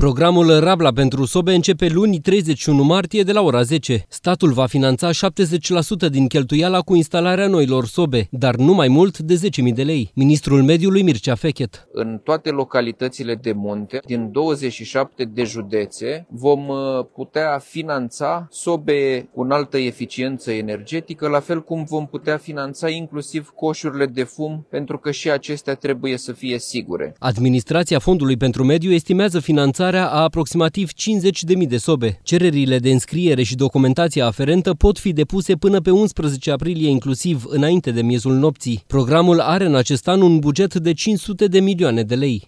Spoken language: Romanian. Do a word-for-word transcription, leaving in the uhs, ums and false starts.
Programul Rabla pentru sobe începe luni treizeci și unu martie de la ora zece. Statul va finanța șaptezeci la sută din cheltuiala cu instalarea noilor sobe, dar nu mai mult de zece mii de lei. Ministrul Mediului Mircea Fechet. În toate localitățile de munte, din douăzeci și șapte de județe, vom putea finanța sobe cu înaltă eficiență energetică, la fel cum vom putea finanța inclusiv coșurile de fum, pentru că și acestea trebuie să fie sigure. Administrația Fondului pentru Mediu estimează finanțarea a aproximativ cincizeci de mii de sobe. Cererile de înscriere și documentația aferentă pot fi depuse până pe unsprezece aprilie inclusiv, înainte de miezul nopții. Programul are în acest an un buget de cinci sute de milioane de lei.